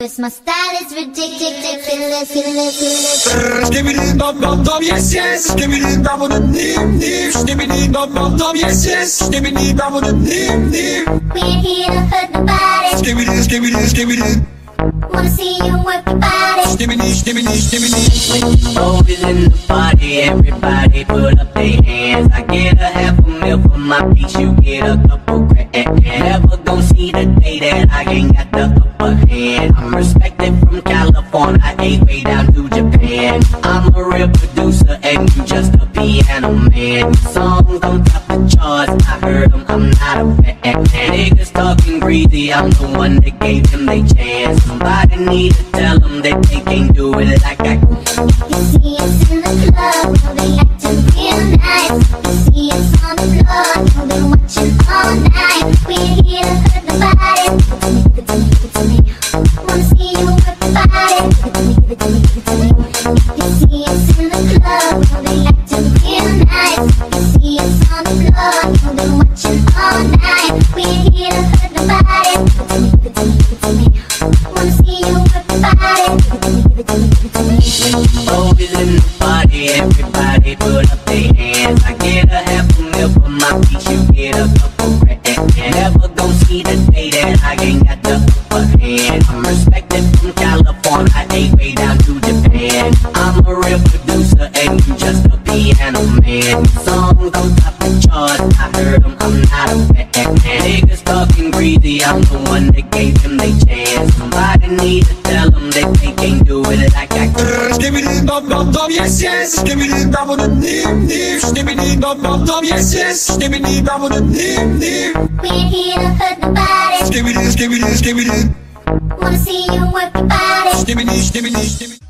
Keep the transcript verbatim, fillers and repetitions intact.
Cause my style is ridiculous, ridiculous. Skibbity dum dum dum, yes yes. Skibbity dum dum dim dim. Skibbity dum dum dum, yes yes. Skibbity dum dum dim dim. We're here to hurt nobody. Skibbity skibbity skibbity. Wanna see you work your body. Skibbity skibbity skibbity. When the road is in the party, everybody put up their hands. I get a half a mil for my piece, you get a couple grand. Never gon' see the day that I ain't got the upper hand. I'm respected from California, I ain't way down to Japan. I'm a real producer and you just a piano man. Songs on top the charts, I heard them, I'm not a fan. Niggas talking greedy, I'm the one that gave them they chance. Somebody need to tell them that they can't do it like I can. You see us in the club, know they acting real nice. You see us on the floor, know they watching all night. We're here to hurt nobody. Give it to me, give it to me, give it to me. Wanna see you work your body. Give it to me, give it to me, give it to me. You see us in the club, know they acting real nice. You see us on the floor, know they watching all night. We're here to hurt nobody. Give it to me, give it to me, give it to me. Wanna see you work your body. Give it to me, give it to me, give it to me. Oh, is in the party, everybody put up their hands. I get a half a mil for my piece, you get a couple grand. Never gon' see the day that I ain't got the upper hand. I'm respected from California, I ain't way down to Japan. I'm a real producer and you just a piano man. Songs on top the charts, I heard them, I'm not a fan. Niggas talking greedy, I'm the one that gave them they chance. Somebody need to tell them that they can't do it like I can. Skibbity dum dum dum, yes yes. Skibbity dum dum dim dim. Skibbity dum dum dum, yes yes. Skibbity dum dum dim dim. We're here to hurt nobody. Skibbity skibbity skibbity. Wanna see you work your body. Skibbity skibbity skibbity.